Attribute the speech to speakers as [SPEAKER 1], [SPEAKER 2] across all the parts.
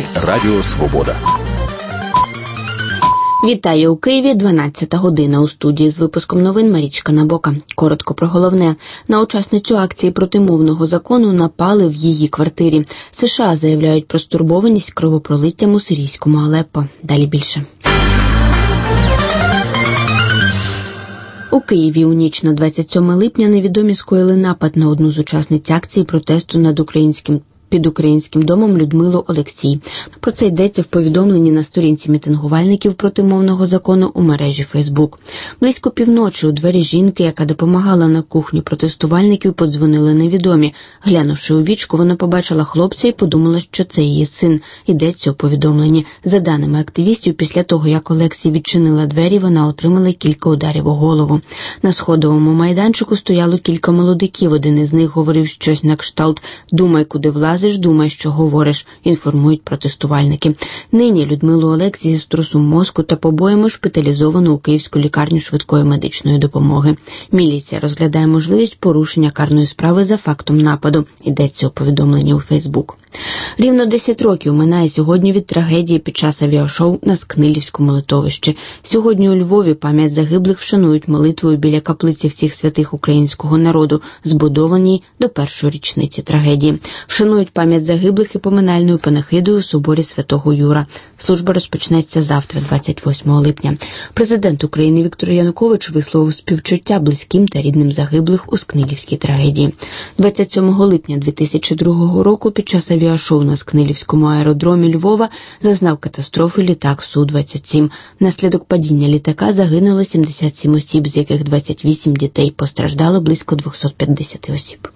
[SPEAKER 1] Радіо Свобода.
[SPEAKER 2] Вітаю у Києві, 12 година. У студії з випуском новин Марічка Набока. Коротко про головне. На учасницю акції протимовного закону напали в її квартирі. США заявляють про стурбованість кровопролиттям у сирійському Алеппо. Далі більше. У Києві у ніч на 27 липня невідомі скоїли напад на одну з учасниць акції протесту під Українським домом Людмилу Олексій. Про це йдеться в повідомленні на сторінці мітингувальників протимовного закону у мережі Фейсбук. Близько півночі у двері жінки, яка допомагала на кухні протестувальників, подзвонили невідомі. Глянувши у вічко, вона побачила хлопця і подумала, що це її син. Йдеться у повідомленні. За даними активістів, після того, як Олексій відчинила двері, вона отримала кілька ударів у голову. На сходовому майданчику стояло кілька молодиків. Один із них говорив щось на кшталт «Думай, куди влазиш, думай, що говориш», інформують протестувальники. Нині Людмилу Олексій зі струсом мозку та побоями шпиталізовано у Київську лікарню швидкої медичної допомоги. Міліція розглядає можливість порушення карної справи за фактом нападу. Йдеться у повідомленні у Фейсбук. Рівно 10 років минає сьогодні від трагедії під час авіашоу на Скнилівському литовищі. Сьогодні у Львові пам'ять загиблих вшанують молитвою біля каплиці всіх святих українського народу, збудованій до першої річниці трагедії. Вшанують пам'ять загиблих і поминальною панахидою у соборі Святого Юра. Служба розпочнеться завтра, 28 липня. Президент України Віктор Янукович висловив співчуття близьким та рідним загиблих у Скнилівській трагедії. 27 липня 2002 року під час авіашоу на Скнилівському аеродромі Львова зазнав катастрофи літак Су-27. Внаслідок падіння літака загинуло 77 осіб, з яких 28 дітей. Постраждало близько 250 осіб.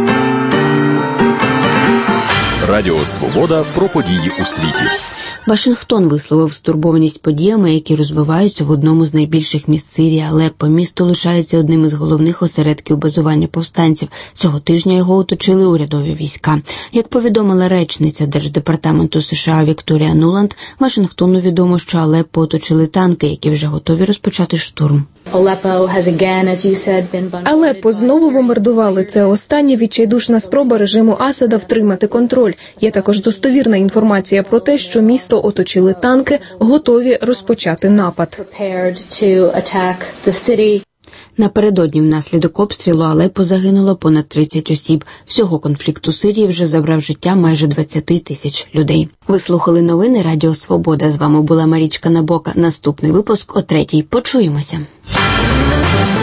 [SPEAKER 1] Радіо Свобода про події у світі.
[SPEAKER 2] Вашингтон висловив стурбованість подіями, які розвиваються в одному з найбільших міст Сирії – Алеппо. Місто лишається одним із головних осередків базування повстанців. Цього тижня його оточили урядові війська. Як повідомила речниця Держдепартаменту США Вікторія Нуланд, Вашингтону відомо, що Алеппо оточили танки, які вже готові розпочати штурм.
[SPEAKER 3] Алеппо знову бомбардували. Це остання відчайдушна спроба режиму Асада втримати контроль. Є також достовірна інформація про те, що місто оточили танки, готові розпочати напад.
[SPEAKER 2] Напередодні внаслідок обстрілу Алеппо загинуло понад 30 осіб. Всього конфлікту Сирії вже забрав життя майже 20 тисяч людей. Ви слухали новини Радіо Свобода. З вами була Марічка Набока. Наступний випуск о 3:00. Почуємося.